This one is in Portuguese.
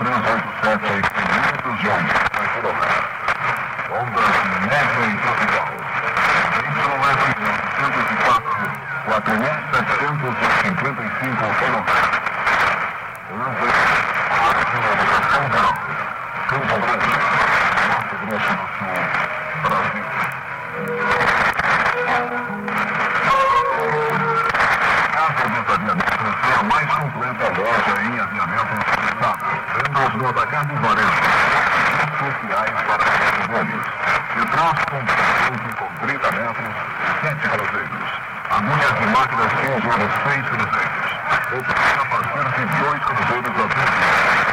387 em 500 de onda por quilômetro. Ondas média e tropical. YF 804, 4.755 quilômetros. Rádio Educação Rural. Campo Grande, Mato Grosso do Sul, Brasil. Casa dos Aviamentos é a mais completa loja em aviamentos do estado. Vendas no atacado e varejo. Especiais para vendedores. Detrás com 30 metros, 7 cruzeiros. Agulhas de máquinas 6 cruzeiros. Ou para partir de 2 cruzeiros a 30.